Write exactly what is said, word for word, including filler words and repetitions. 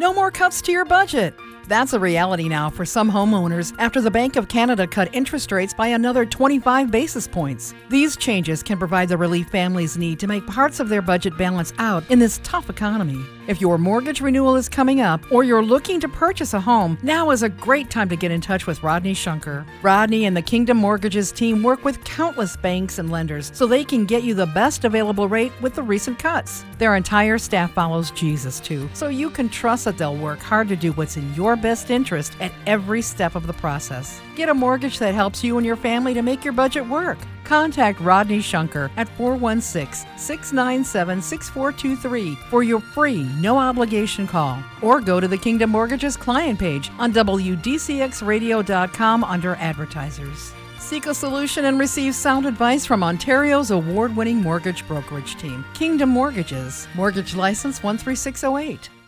No more cuts to your budget. That's a reality now for some homeowners after the Bank of Canada cut interest rates by another twenty-five basis points. These changes can provide the relief families need to make parts of their budget balance out in this tough economy. If your mortgage renewal is coming up or you're looking to purchase a home, now is a great time to get in touch with Rodney Shunker. Rodney and the Kingdom Mortgages team work with countless banks and lenders so they can get you the best available rate with the recent cuts. Their entire staff follows Jesus too, so you can trust that they'll work hard to do what's in your best interest at every step of the process. Get a mortgage that helps you and your family to make your budget work. Contact Rodney Shunker at four one six, six nine seven, six four two three for your free, no-obligation call. Or go to the Kingdom Mortgages client page on W D C X radio dot com under Advertisers. Seek a solution and receive sound advice from Ontario's award-winning mortgage brokerage team, Kingdom Mortgages. Mortgage license one three six zero eight.